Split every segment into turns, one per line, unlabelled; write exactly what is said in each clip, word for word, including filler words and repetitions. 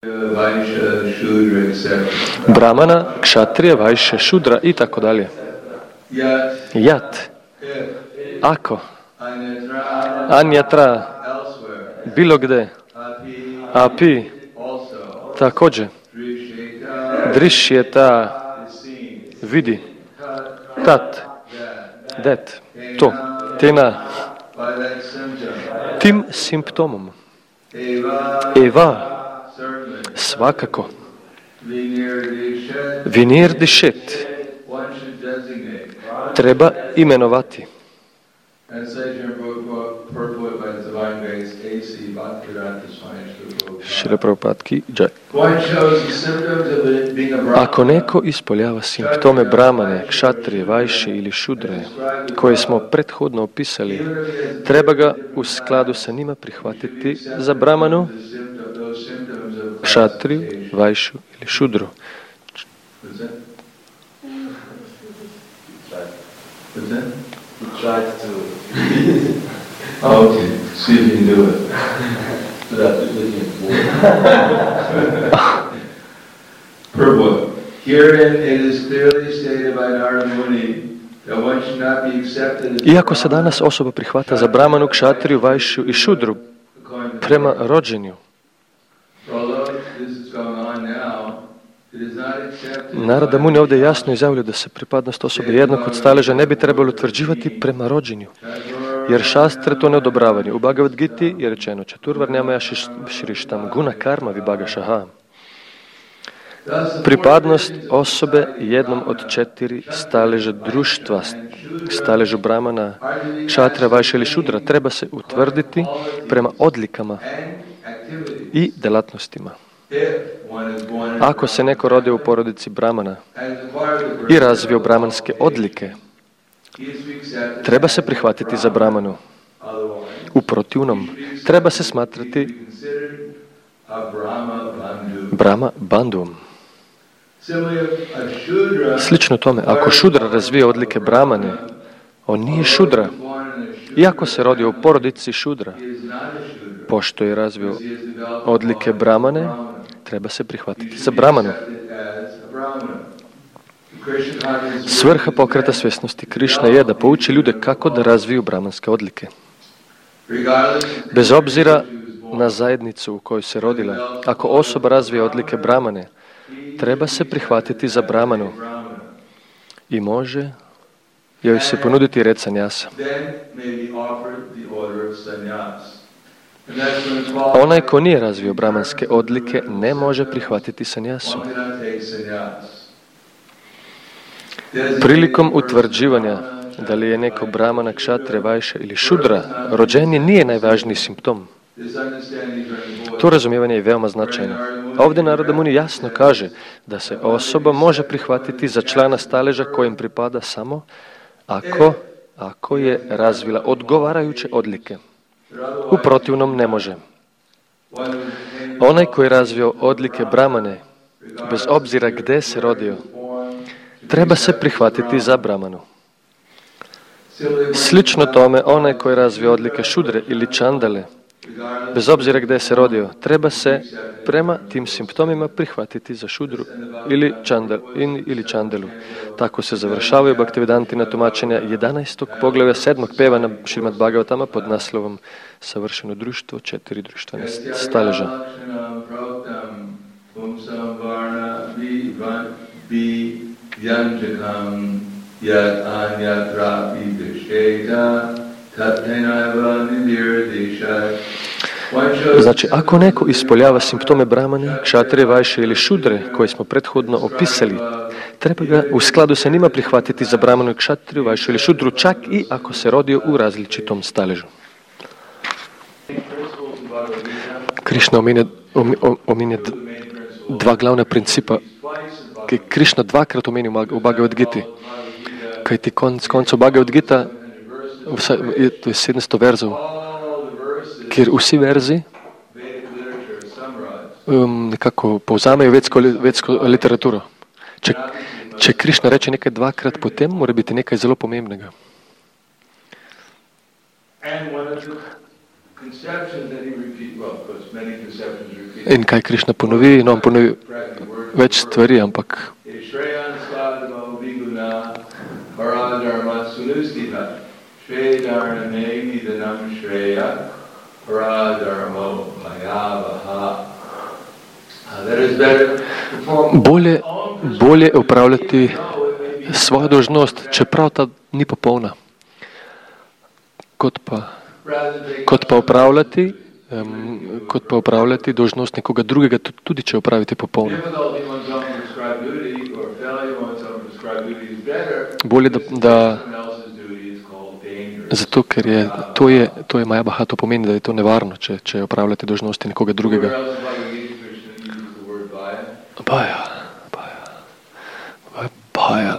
Brahmana, kšatrije, vajše, šudra i tako dalje. Jat. Ako. Anjatra. Bilo gde. Api. Također. Drišjeta. Vidi. Tat. Det. To. Tena. Tim simptomom. Eva. Svakako. Vinir dišet. Treba imenovati. Šrila Prabhupada ki džaj. Ako neko ispoljava simptome brahmane, kšatrije, vajše ili šudre, koje smo prethodno opisali, treba ga u skladu sa njima prihvatiti za brahmanu, kšatriju, vajšu ili šudru.
Tried to. Okay, see if you can do it. Without looking at Purport. Herein it is clearly stated by Narada Muni that one should not be accepted as.
Iako se danas osoba prihvata za brahmanu, kšatriju, vajšu i šudru prema rođenju, Narada Muni ovdje jasno izjavljuje da se pripadnost osobe jednog od staleža ne bi trebalo utvrđivati prema rođenju, jer šastre to ne odobravaju. U Bhagavad Giti je rečeno Čaturvarnjamaya šrištam guna karma vibhaga šaha. Pripadnost osobe jednom od četiri staleža društva, staležu brahmana, kšatra, vajša ili šudra, treba se utvrditi prema odlikama i delatnostima. Ako se neko rodio u porodici brahmana i razvio brahmanske odlike, treba se prihvatiti za brahmanu. U protivnom, treba se smatrati Brahma bandhuom. Slično tome, ako šudra razvije odlike brahmane, on nije šudra. Iako se rodio u porodici šudra, pošto je razvio odlike brahmane, treba se prihvatiti za brahmanu. Svrha pokreta svjesnosti Krišna je da pouči ljude kako da razviju brahmanske odlike. Bez obzira na zajednicu u kojoj se rodila, ako osoba razvije odlike brahmane, treba se prihvatiti za brahmanu i može joj se ponuditi red sanjasa. Onaj ko nije razvio brahmanske odlike ne može prihvatiti sanjasu. Prilikom utvrđivanja da li je neko brahmana, kšatre, vajša ili šudra, rođenje nije najvažniji simptom. To razumijevanje je veoma značajno. Ovdje Narada Muni jasno kaže da se osoba može prihvatiti za člana staleža kojem pripada samo ako, ako je razvila odgovarajuće odlike. U protivnom ne može. Onaj koji je razvio odlike brahmane, bez obzira gdje se rodio, treba se prihvatiti za brahmanu. Slično tome, onaj koji je razvio odlike šudre ili čandale, bez obzira gdje se rodio, treba se prema tim simptomima prihvatiti za šudru ili, čandel, ili čandelu. Tako se završavaju Bhaktivedantina tumačenja jedanaestog poglavlja sedmog peva na Šrimad Bhagavatama pod naslovom Savršeno društvo, četiri društvene staleža. Znači, ako neko ispoljava simptome brahmane, kšatrije, vajše ili šudre, koje smo prethodno opisali, treba ga u skladu sa njima prihvatiti za brahmanu, kšatriju, vajšu ili šudru, čak i ako se rodio u različitom staležu. Krišna ominje, ominje dva glavna principa. Krišna dvakrat omeni u Bhagavad Giti. Kaj ti konc koncev Bhagavad Gita, to je sedemsto verzov, kjer vsi verzi um, nekako povzamejo vedsko, vedsko literaturo. Če, če Krišna reče nekaj dvakrat, potem mora biti nekaj zelo pomembnega. In kaj Krišna ponovi? No, on ponovi več stvari, ampak bolje, bolje upravljati svojo dolžnost, čeprav ta ni popolna, kot pa, kot pa upravljati um, kot pa upravljati dolžnost nekoga drugega, tudi če upravite popolno. Bolje, da, da zato, ker je to je, to je Maja Baha, to pomeni, da je to nevarno, če, če upravljate dolžnosti nekoga drugega. Baja, baja, baja.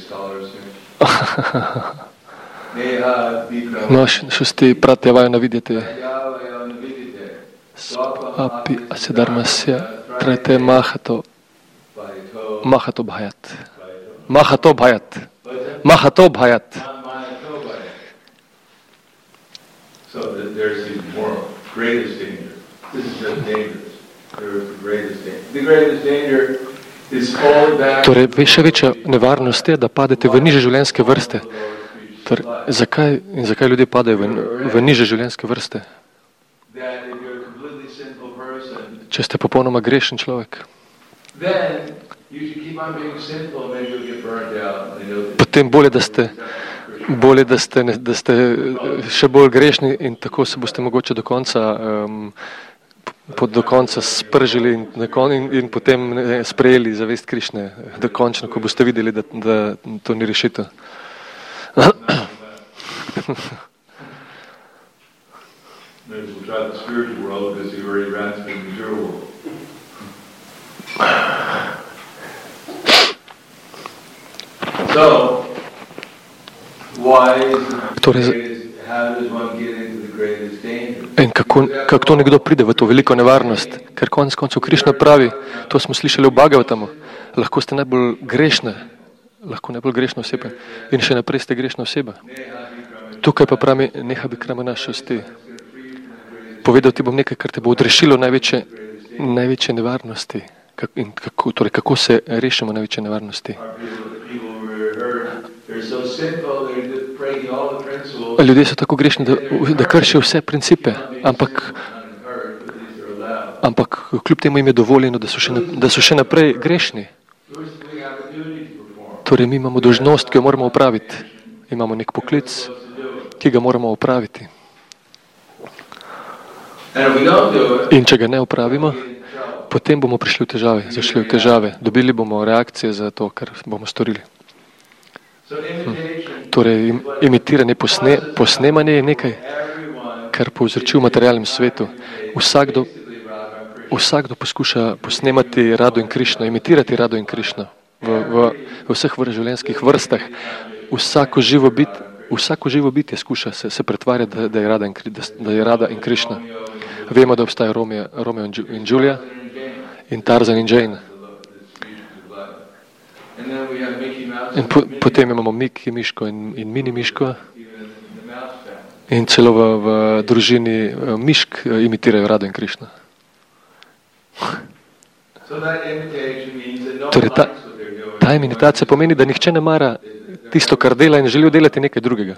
No, šusti pratyavajana vidyate. Api asidarmasya trate mahato. Mahato bhayat. Mahato bhayat. Mahato bhayat.
So there's the more greatest danger. This is the dangerous. There is the greatest danger. The greatest danger is falling back.
Torej, še večja nevarnost je, da padete v niže življenjske vrste. Torej, zakaj, in zakaj ljudje padajo v, v niže življenjske vrste? Če ste popolnoma grešen človek, potem bolje, da ste, bolje, da ste, da ste še bolj grešni in tako se boste mogoče do konca, um, do konca spržili in, in, in potem sprejeli zavest Krišne, dokončno, ko boste videli, da, da to ni rešitev.
We'll try the spiritual world because he already ran through the material world. So, why is the greatest, how does one get into the greatest danger?
In kako, kako to nekdo pride v to veliko nevarnost? Ker konec koncev Krišna pravi, to smo slišali v Bhagavatamu, lahko ste najbolj grešne, lahko najbolj grešna oseba in še naprej ste grešna oseba. Tukaj pa pravi, neha bi kramana šusti. Povedal ti bom nekaj, kar te bo odrešilo največje, največje nevarnosti. Kak, in kako, torej, kako se rešimo največje nevarnosti? Ljudje so tako grešni, da, da kršijo vse principe, ampak, ampak kljub temu jim je dovoljeno, da so še, da so še naprej grešni. Torej, mi imamo dolžnost, ki jo moramo opraviti. Imamo nek poklic, ki ga moramo opraviti. In če ga ne opravimo, potem bomo prišli v težave, zašli v težave, dobili bomo reakcije za to, kar bomo storili. Hm. Torej, imitiranje, posne, posnemanje je nekaj, kar povzroči v materialnem svetu. Vsakdo, vsakdo poskuša posnemati Rado in Krišno, imitirati Rado in Krišno v, v, v vseh življenjskih vrstah. Vsako živo bit, vsako živo bitje skuša se, se pretvarjati, da, da, je Rada in, da, da je Rada in Krišna. Vemo, da obstaja Romeo, Romeo in Julia in Tarzan in Jane. In po, potem imamo Miki Miško in, in Mini Miško. In celo v, v družini Mišk imitirajo Rado in Krišna. Torej, ta, ta imitacija pomeni, da nihče ne mara tisto, kar dela in želi delati nekaj drugega.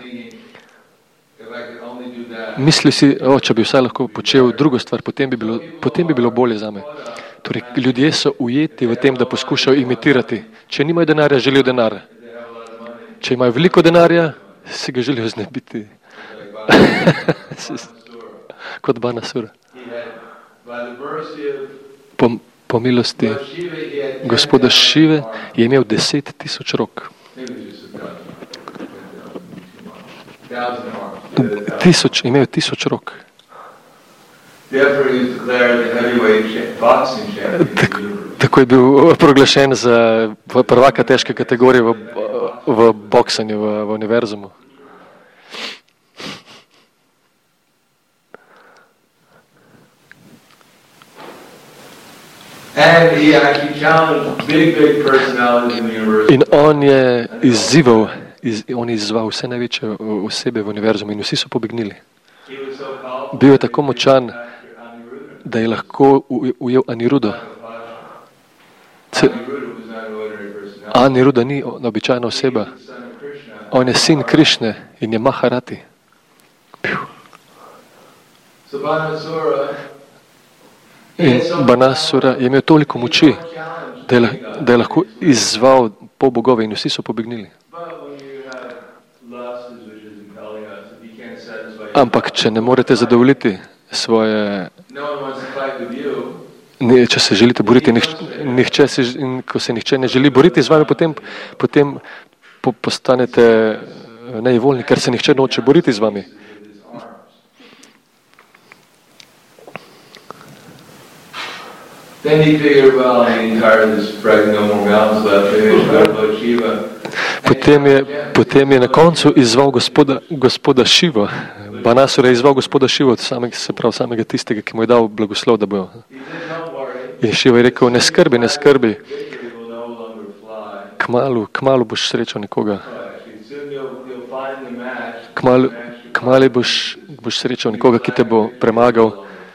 Misli si, o, če bi vsaj lahko počel drugo stvar, potem bi bilo, potem bi bilo bolje zame. Torej, ljudje so ujeti v tem, da poskušajo imitirati. Če nimajo denarja, želijo denar. Če imajo veliko denarja, se ga želijo znebiti. Kot Banasura. Po, po milosti gospoda Šive je imel deset tisoč rok. Tisoč, imel tisoč rok. Tak, tako je bil proglašen za prvaka težke kategorije v, v boksanju v, v univerzumu. In on je izzival Iz, on je izzval vse največje osebe v univerzumu in vsi so pobegnili. bil je tako močan, da je lahko ujel Anirudo. Aniruda ni običajna oseba. On je sin Krišne in je Maharati. In Banasura je imel toliko moči, da je, da je lahko izzval pol bogove in vsi so pobegnili. Ampak, če ne morete zadovoljiti svoje, ne, če se želite boriti, nihče, nihče se, in ko se nihče ne želi boriti z vami, potem, potem po, postanete nejevoljni, ker se nihče noče boriti z vami. Potem je, potem je na koncu izzval gospoda, gospoda Šiva. Banasura je izzval gospoda Šiva, samega, se pravi samega tistega, ki mu je dal blagoslov, da bo. In Šiva je rekel, ne skrbi, ne skrbi. Kmalu, kmalu boš srečal nekoga. Kmalu, kmalu boš, boš srečal nekoga, ki te bo premagal.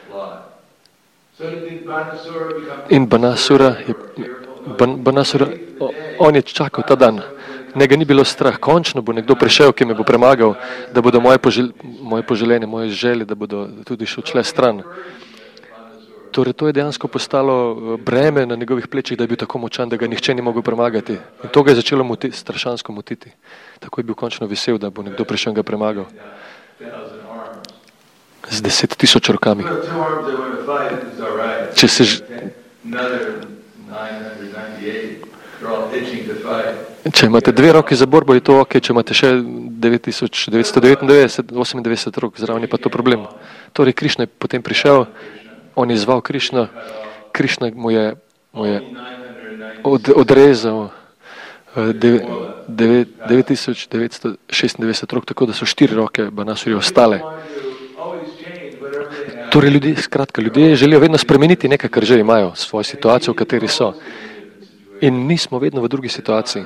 In Banasura, je, ban, Banasura, on je čakal ta dan. Njega ni bilo strah. Končno bo nekdo prišel, ki me bo premagal, da bodo moje, požel, moje poželjenje, moje želje, da bodo tudi še odšle stran. Torej, to je dejansko postalo breme na njegovih plečih, da je bil tako močan, da ga nihče ni mogel premagati. In to ga je začelo muti, strašansko motiti. Tako je bil končno vesel, da bo nekdo prišel in ga premagal. Z deset tisoč rokami. Če se ž... Če imate dve roki za borbo, je to ok, če imate še devet tisoč devetsto devetindevetdeset, osemindevetdeset rok, zraven je pa to problem. Torej, Krišna je potem prišel, on je izval Krišno, Krišna mu je, mu je od, odrezal devet tisoč devetsto šestindevetdeset rok, tako da so štiri roke Banasuri ostale. Torej, ljudje, skratka, ljudje želijo vedno spremeniti nekaj, kar že imajo, svojo situacijo, v kateri so. In mi smo vedno v drugi situaciji.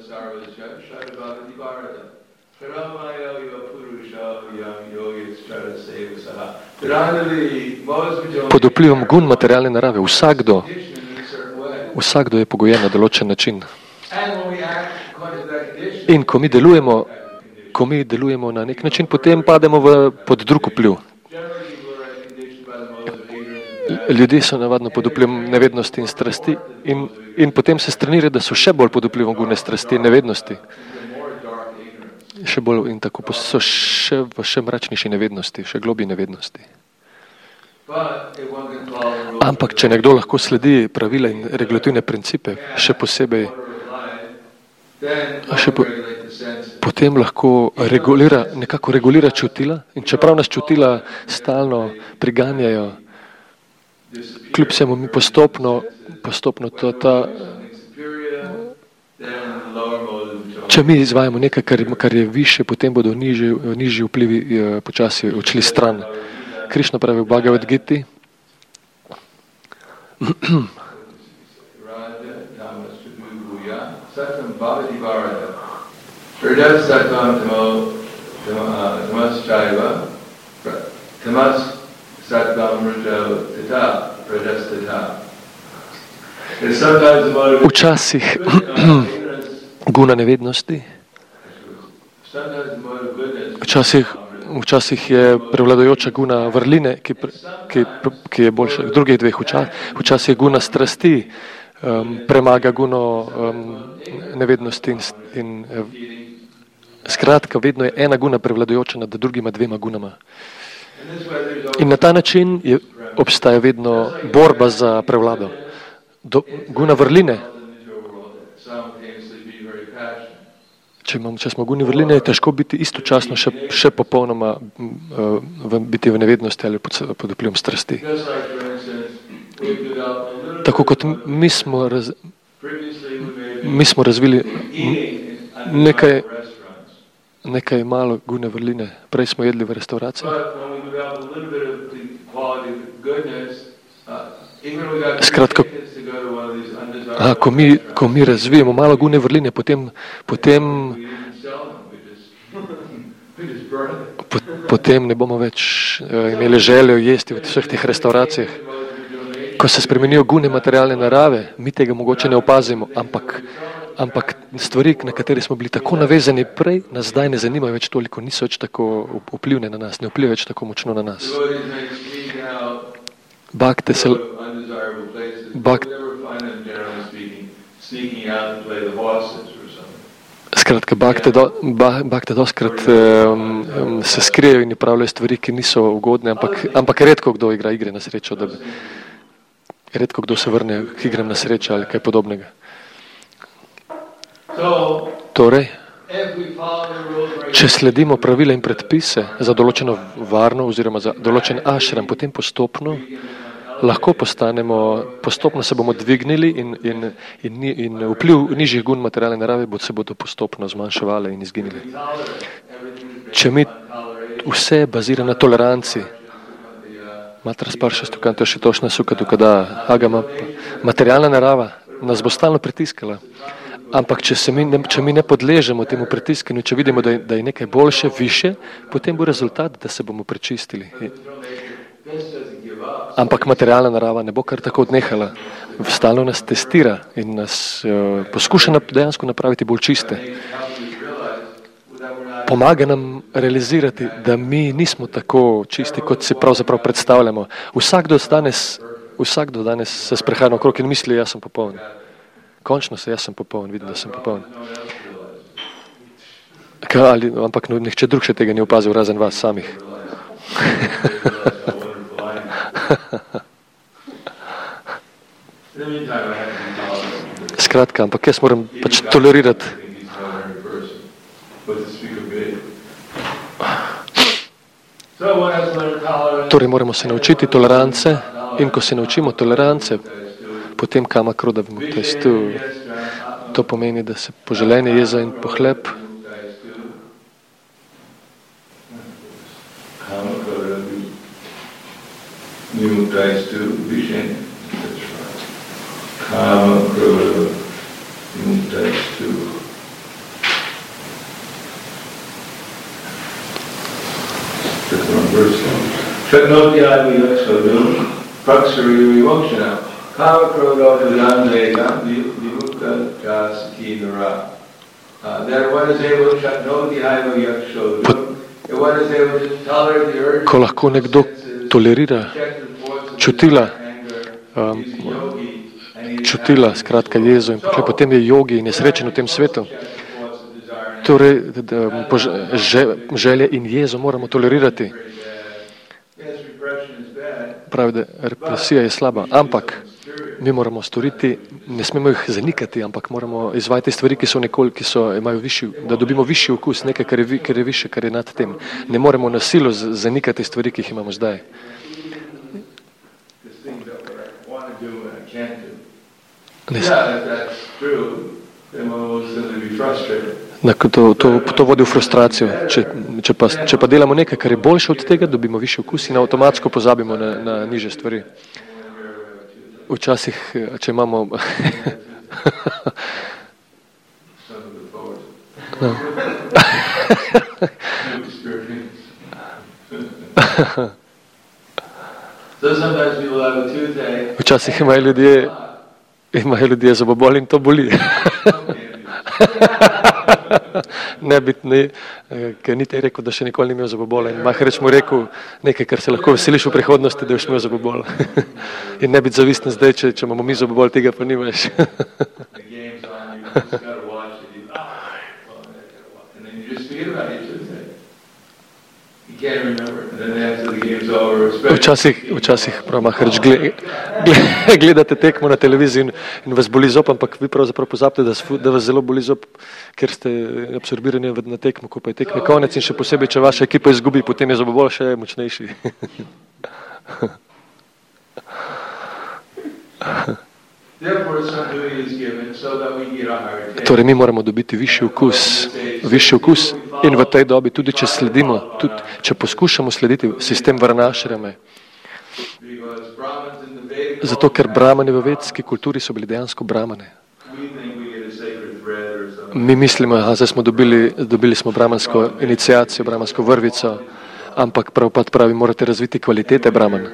Pod vplivom gun materialne narave. Vsakdo, vsakdo je pogojen na določen način. In ko mi delujemo, ko mi delujemo na nek način, potem pademo v, pod drug vpliv. Ljudje so navadno pod vplivom nevednosti in strasti in, in potem se strenirajo, da so še bolj pod vplivom gune strasti in nevednosti. Še bolj in tako so še v še mračnejši nevednosti, še globji nevednosti. Ampak, če nekdo lahko sledi pravila in regulativne principe, še posebej, še po, potem lahko regulira, nekako regulira čutila in čeprav nas čutila stalno priganjajo, kljub vsemu mi postopno, postopno to ta, če mi izvajamo nekaj, kar, kar je više, potem bodo nižji, nižji vplivi eh, počasi odšli stran. Krišna pravi v Bhagavad Giti, včasih guna nevednosti, včasih, včasih je prevladojoča guna vrline, ki, ki, ki je boljša od drugih dveh, včasih je guna strasti, um, premaga guno um, nevednosti in, in uh, skratka, vedno je ena guna prevladojoča nad drugima dvema gunama. In na ta način je, obstaja vedno borba za prevlado. Do, guna vrline. Če, imam, če smo guni vrline, je težko biti istočasno še, še popolnoma uh, v, biti v nevednosti ali pod, pod vplivom strasti. Tako kot mi smo, raz, mi smo razvili nekaj, nekaj malo gune vrline. Prej smo jedli v restauraciji. Skratka, a, ko, mi, ko mi razvijemo malo gune vrline, potem, potem, potem ne bomo več imeli željo jesti v vseh teh restauracijah. Ko se spremenijo gune materialne narave, mi tega mogoče ne opazimo, ampak, ampak stvari, na katere smo bili tako navezani prej, nas zdaj ne zanimajo več toliko, niso več tako vplivne na nas, ne vplivajo več tako močno na nas. Bhakte se... Bhakte... Skratka, bakte, do, bakte doskrat um, um, se skrijejo in pravljajo stvari, ki niso ugodne, ampak, ampak redko kdo igra igre na srečo, da bi, redko kdo se vrne k igram na srečo ali kaj podobnega. Torej, če sledimo pravile in predpise za določeno varno oziroma za določen ašram, potem postopno lahko postanemo, postopno se bomo dvignili in, in, in, in vpliv nižjih gun materialne narave bo se bodo postopno zmanjševali in izginili. Če mi vse bazira na toleranci, matra sparšastu kanto še tošna suka tukada, agama, materialna narava nas bo stalno pritiskala. Ampak če, se mi, ne, če mi ne podležemo temu pritiskanju, če vidimo, da je, da je nekaj boljše, više, potem bo rezultat, da se bomo prečistili. Ampak materialna narava ne bo kar tako odnehala. Stalno nas testira in nas uh, poskuša nap, dejansko napraviti bolj čiste. Pomaga nam realizirati, da mi nismo tako čisti, kot si pravzaprav predstavljamo. Vsakdo danes, vsakdo danes se sprehaja okrog in misli, jaz sem popoln. Končno se, jaz sem popoln, vidim, da sem popoln. Ka, ali, ampak no, nihče drug še tega ni opazil, razen vas samih. Skratka, ampak jaz moram pač tolerirati. Torej moramo se naučiti tolerance in ko se naučimo tolerance, potem kama kruda vimuktestu. To pomeni, da se poželenje, jeza in pohlep vimuktestu višenje. Kama kruda vimuktestu. Shatnotya vivakshadu praksari vimokshana. Kama kruda vijandega vimukta jasaki nara. That one is able to shatnotya vivakshadu. One is able to tolerate the urge. Ko lahko nekdo tolerira čutila, um, čutila, skratka jezo in potem je jogi in je srečen v tem svetu. Torej, želje in jezo moramo tolerirati. Pravi, da represija je slaba, ampak mi moramo storiti, ne smemo jih zanikati, ampak moramo izvajati stvari, ki so nekoli, ki so, imajo višji, da dobimo višji okus, nekaj, kar je, kar je više, kar je nad tem. Ne moremo na silo zanikati stvari, ki jih imamo zdaj. Ne. To, to, to vodi v frustracijo. Če, če, pa, če pa delamo nekaj, kar je boljše od tega, dobimo višji okus in avtomatsko pozabimo na, na niže stvari. Včasih, če imamo... no. Včasih imajo ljudje, imajo ljudje zobobol in to boli. Ne biti, ne, ker niti je rekel, da še nikoli ni imel zobobola in Maharidž mu rekel nekaj, kar se lahko veseliš v prihodnosti, da boš imel zobobol. In ne biti zavisten zdaj, če, če imamo mi zobobol, tega pa ni več. Včasih, včasih prav Maharidž, gledate tekmo na televiziji in, in vas boli zob, ampak vi pravzaprav pozabite, da, da vas zelo boli zob, ker ste absorbirani na tekmo, ko pa je tekme konec in še posebej, če vaša ekipa izgubi, potem je zobobol še močnejši. Torej, mi moramo dobiti višji okus, višji okus in v tej dobi, tudi če sledimo, tudi če poskušamo slediti sistem varnašrame, zato ker brahmani v vedski kulturi so bili dejansko brahmane. Mi mislimo, aha, zdaj smo dobili, dobili smo brahmansko iniciacijo, brahmansko vrvico, Ampak Prabhupada pravi, morate razviti kvalitete brahmana.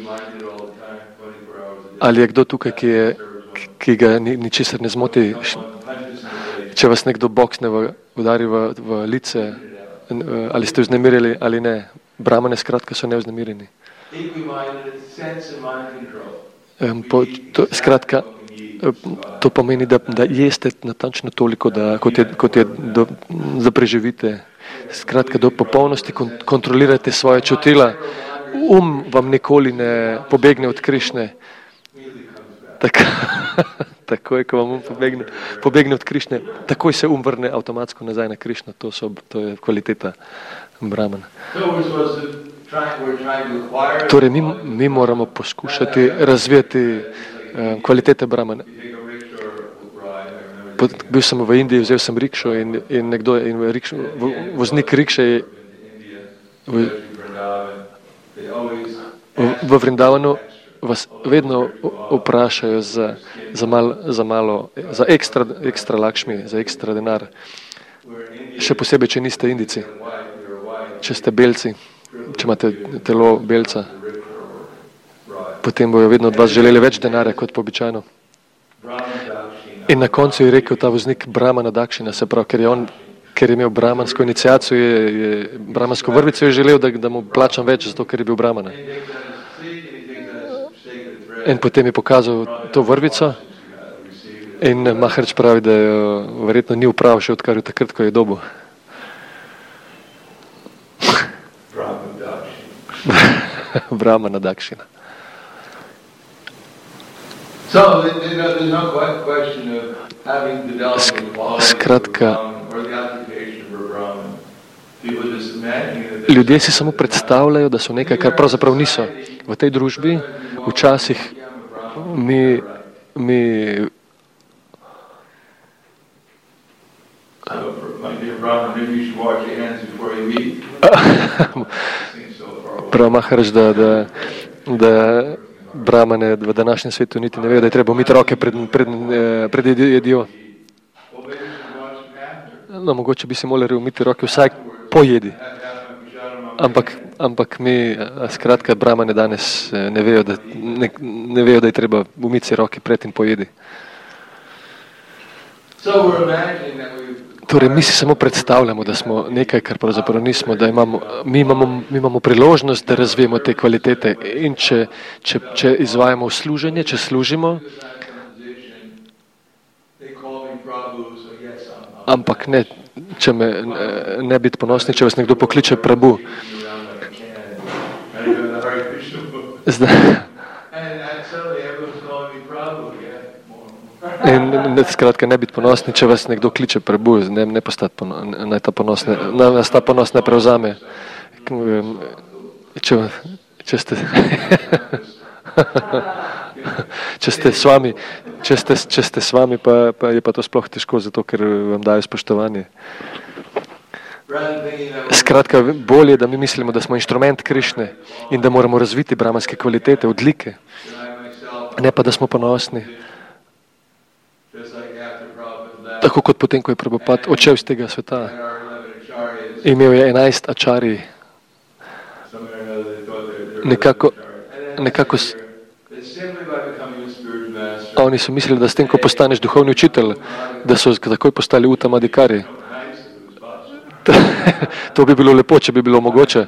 Ali je kdo tukaj, ki, je, ki ga ni, ničesar ne zmoti, če vas nekdo boksne v, udari v, v lice, ali ste vznemirili ali ne? Brahmane skratka so nevznemirjeni. Po, to, skratka, to pomeni, da, da jeste natančno toliko, da, kot je, kot je do, da preživite. Skratka, do popolnosti kon, kontrolirate svoje čutila. Um vam nikoli ne pobegne od Krišne. Tako, takoj, ko vam um pobegne, pobegne od Krišne, takoj se um vrne avtomatsko nazaj na Krišno. To, so, to je kvaliteta brahmana. Torej, mi, mi moramo poskušati razvijati uh, kvalitete brahmana. Pod, bil sem v Indiji, vzel sem rikšo in, in nekdo, in rikšo, voznik rikše je v, v, v Vrindavanu vas vedno vprašajo za, za, mal, za malo, za ekstra, ekstra lakšmi, za ekstra denar. Še posebej, če niste Indici, če ste belci, če imate telo belca, potem bojo vedno od vas želeli več denarja kot po običajno. In na koncu je rekel ta voznik Brahmana Dakšina, se pravi, ker je on, ker je imel brahmansko iniciacijo, je, je brahmansko vrvico, je želel, da, da mu plačam več, zato ker je bil brahmana. In potem je pokazal to vrvico in Maharaj pravi, da jo verjetno ni upravil še odkar je takrat, ko je dobil. Brahmana Dakšina.
So, there's no question of having developed the quality of Brahman or the occupation of a Brahman. People just imagine that
ljudje si samo predstavljajo, da so nekaj, kar pravzaprav niso. V tej družbi včasih mi, mi prav Maharaj, da, da, da brahmane v današnjem svetu niti ne vejo, da je treba umiti roke pred, pred, pred jedijo. No, mogoče bi si morali umiti roke vsaj po jedi. Ampak, ampak mi, skratka, brahmane danes ne vejo, da, ne, ne vejo, da je treba umiti si roke pred in po jedi. Torej, mi si samo predstavljamo, da smo nekaj, kar pravzaprav nismo, da imamo, mi imamo, mi imamo priložnost, da razvijemo te kvalitete in če, če, če izvajamo služenje, če služimo, ampak ne, če me, ne biti ponosni, če vas nekdo pokliče Prabhu. Zdaj, in ne, skratka, ne biti ponosni, če vas nekdo kliče Prabhu, ne, ne postati ponosni, naj ta ponos ne, nas ta ponos ne prevzame. Če, če ste če ste s vami, če ste, če ste s vami, pa, pa je pa to sploh težko, zato ker vam dajo spoštovanje. Skratka, bolje, da mi mislimo, da smo inštrument Krišne in da moramo razviti brahmanske kvalitete, odlike, ne pa, da smo ponosni. Tako kot potem, ko je Prabhupada odšel iz tega sveta. Imel je enajst ačarij. Nekako, nekako s... Oni so mislili, da s tem, ko postaneš duhovni učitelj, da so takoj postali utamadikari. To bi bilo lepo, če bi bilo mogoče.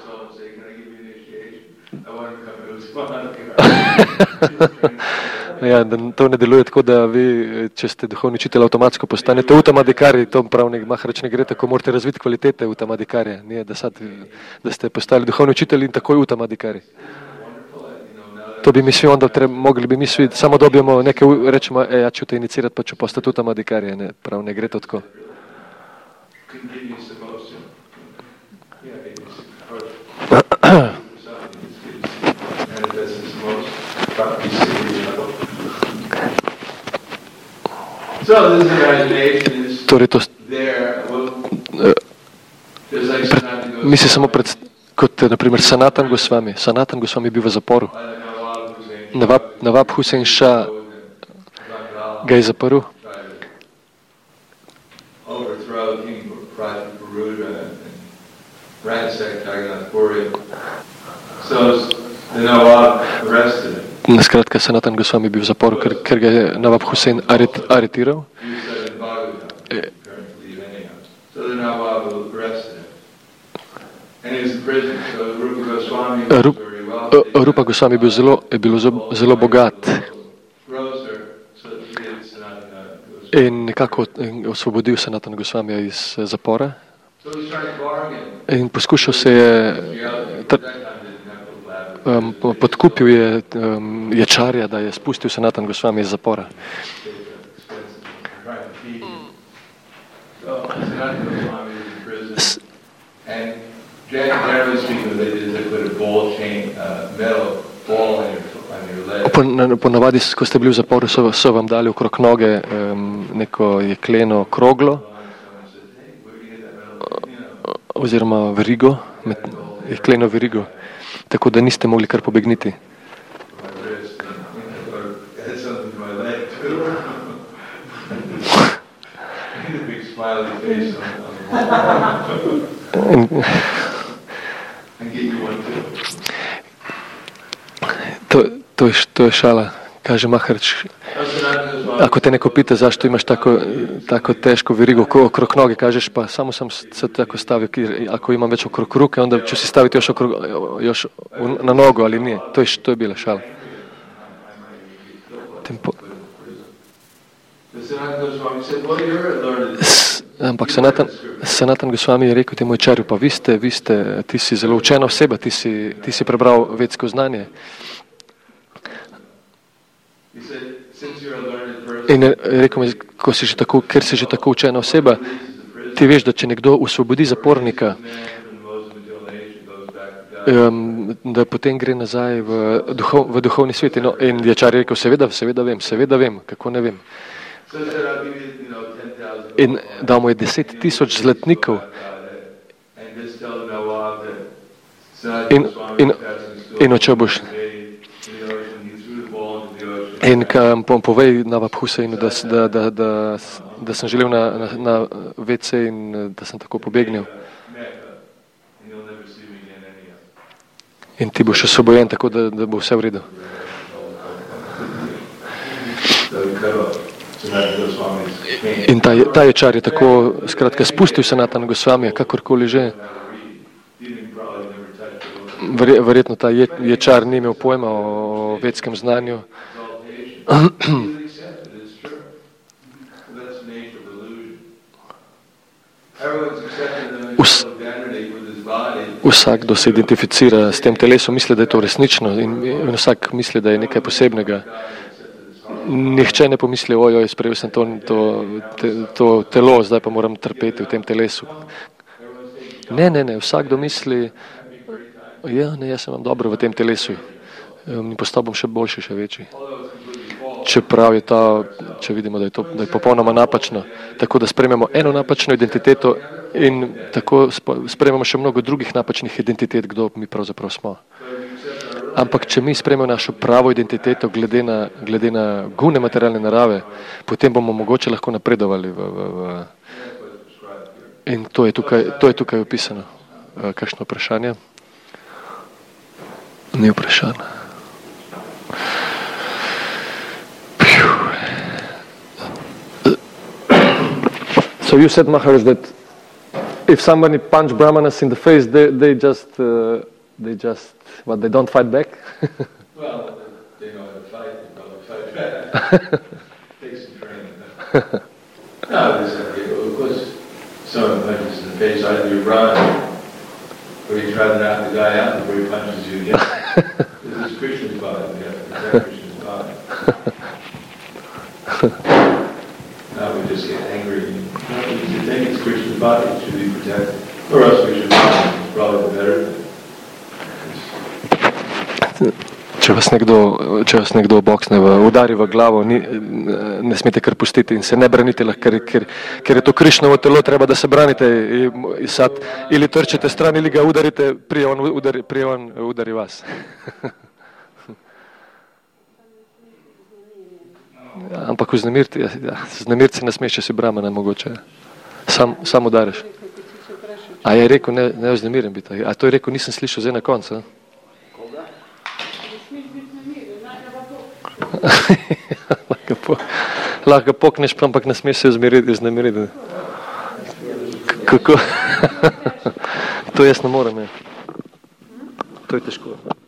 Ja, da to ne deluje tako, da vi, če ste duhovni učitelj, avtomatsko postanete utamadikari. To prav nek Maharaj ne gre tako, morate razviti kvalitete utamadikarja. Nije, da, sad, da ste postali duhovni učitelj in takoj utamadikari. To bi mi svi onda treba, mogli bi mi svi, samo dobijemo neke, rečemo, e, ja ću te inicirati pa ću postati utamadikari. Ne, prav ne gre to tako. Torej to, pred, mi si samo pred, kot naprimer Sanatan Gosvami. Sanatan Gosvami je bil v zaporu. Nawab, Nawab Hussain Shah ga je zaprl. Skratka, Sanatan Goswami je bil v zaporu, ker, ker ga je Nawab Hussein aret, aretiral. Rup, Rupa Goswami je bil zelo, je bil zelo bogat in nekako osvobodil Sanatan Goswamija iz zapora. In poskušal se je, um, podkupil je um, ječarja, da je spustil Sanatan Goswami iz zapora. S, po, na, po navadi, ko ste bili v zaporu, so, so vam dali okrog noge um, neko jekleno kroglo oziroma verigo, med, jekleno verigo, tako da niste mogli kar pobegniti. In, to, to, je, to je šala, kaže Maharaj. Ako te neko pita zašto imaš tako, tako teško verigo okrog noge, kažeš pa samo sam se tako stavio, ako imam već okrog ruke, onda ću si staviti još, okrog, još na nogu, ali nije. To je, to je bila šala. Tempo. S, ampak Sanatan, Sanatan Goswami je rekel temu ječarju, pa vi ste, vi ste, ti si zelo učena oseba, ti si, ti si prebral vedsko znanje. In rekel mi, ko si že tako, ker si že tako učena oseba, ti veš, da če nekdo osvobodi zapornika, um, da potem gre nazaj v, duhov, v duhovni svet. No, in ječar je rekel, seveda, seveda vem, seveda vem, kako ne vem. In dal mu je deset tisoč zlatnikov. In, in, in očel boš. In kam povej Nawab Husseinu, da, da, da, da, da sem želel na, na, na ve ce in da sem tako pobegnil. In ti boš osvobojen, tako da, da bo vse v redu. In ta, ta ječar je tako, skratka, spustil Sanatana Goswamija, kakorkoli že. Verjetno ta je, ječar ni imel pojma o vedskem znanju. Vs, vsakdo se identificira s tem telesom, misli, da je to resnično in, in vsak misli, da je nekaj posebnega. Nihče ne pomisli, ojoj, sprejel sem to, to, te, to telo, zdaj pa moram trpeti v tem telesu. Ne, ne, ne, vsakdo misli, ja, ne, jaz sem vam dobro v tem telesu in postal bom še boljši, še večji. Čeprav je ta, če vidimo, da je to da je popolnoma napačno, tako da sprejmemo eno napačno identiteto in tako sprejmemo še mnogo drugih napačnih identitet, kdo mi pravzaprav smo. Ampak če mi sprejmemo našo pravo identiteto glede na, glede na gune materialne narave, potem bomo mogoče lahko napredovali v, v, v. In to je tukaj, to je tukaj opisano. Kakšno vprašanje? Ni vprašanje. So you said, Maharaj, that if somebody punch Brahmanas in the face, they, they just, uh, they just, what, they don't fight back?
Well, they know how to fight, they probably fight back. Take some training. No, this, of course, someone punches in the face, either you run or you try to knock the guy out before he punches you again. This is Krishna's body, we have to protect Krishna's body. Now we just get angry. No, if you think it's Krishna's body, it should be protected. Or else we should run. It's probably the better thing.
Če vas nekdo, če vas nekdo boksne, udari v glavo, ni, ne smete kar pustiti in se ne branite, ker, ker, ker je to Krišnovo telo, treba da se branite i sad, ili trčete stran ili ga udarite, prije on udari, prije on udari vas. Ampak vznemirti, ja, vznemirti se ne smeš, če si brahmana mogoče. Sam, sam udariš. A je rekel, ne, ne vznemirim biti. A to je rekel, nisem slišal zdaj na koncu. lahko, po, lahko pokneš, ampak ne smeš se vznemiriti. Kako? To jaz ne morem, je. To je težko.